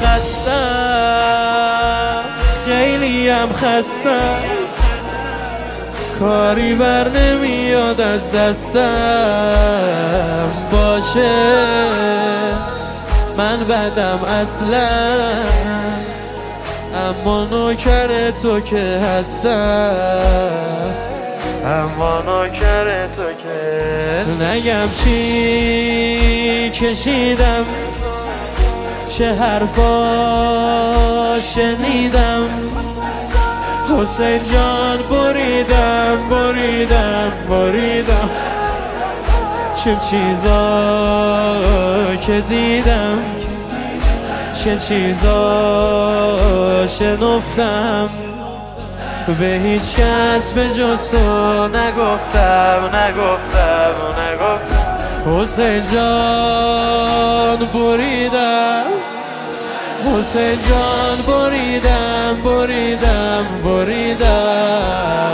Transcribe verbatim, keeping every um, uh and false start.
خستم، خیلی هم خستم، کاری بر نمیاد از دستم. باشه من بدم اصلا، اما نوکر تو که هستم، اما نوکر تو که نگم چی کشیدم، چه حرفا شنیدم. حسین جان بریدم بریدم بریدم، چه چیزا که دیدم، چه چیزا شنفتم، به هیچ کس به جز تو نگفتم نگفتم نگفتم. حسین جان بریدم، حسین جان بریدم بریدم بریدم.